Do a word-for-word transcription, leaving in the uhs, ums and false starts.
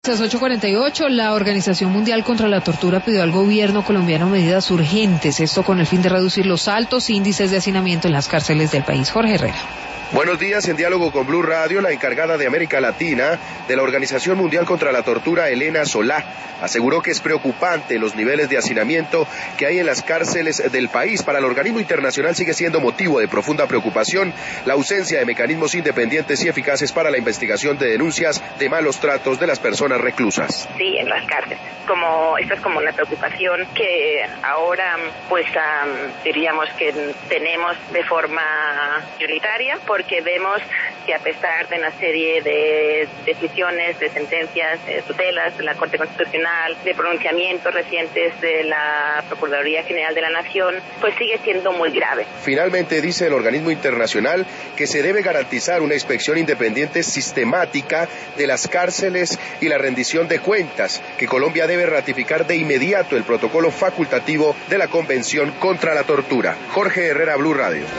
ocho cuarenta y ocho, la Organización Mundial contra la Tortura pidió al gobierno colombiano medidas urgentes, esto con el fin de reducir los altos índices de hacinamiento en las cárceles del país. Jorge Herrera. Buenos días, en diálogo con Blue Radio, la encargada de América Latina de la Organización Mundial contra la Tortura, Elena Solá, aseguró que es preocupante los niveles de hacinamiento que hay en las cárceles del país. Para el organismo internacional sigue siendo motivo de profunda preocupación la ausencia de mecanismos independientes y eficaces para la investigación de denuncias de malos tratos de las personas reclusas. Sí, en las cárceles. Como esta es como una preocupación que ahora, pues, um, diríamos que tenemos de forma prioritaria, porque que vemos que a pesar de una serie de decisiones, de sentencias, de tutelas de la Corte Constitucional, de pronunciamientos recientes de la Procuraduría General de la Nación, pues sigue siendo muy grave. Finalmente, dice el organismo internacional que se debe garantizar una inspección independiente sistemática de las cárceles y la rendición de cuentas, que Colombia debe ratificar de inmediato el protocolo facultativo de la Convención contra la Tortura. Jorge Herrera, Blue Radio.